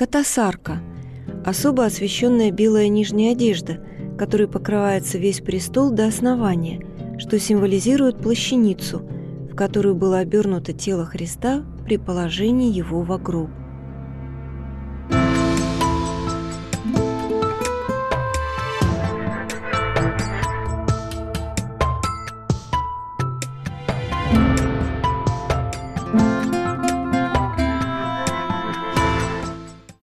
Катасарка – особо освященная белая нижняя одежда, которой покрывается весь престол до основания, что символизирует плащаницу, в которую было обернуто тело Христа при положении его во гроб.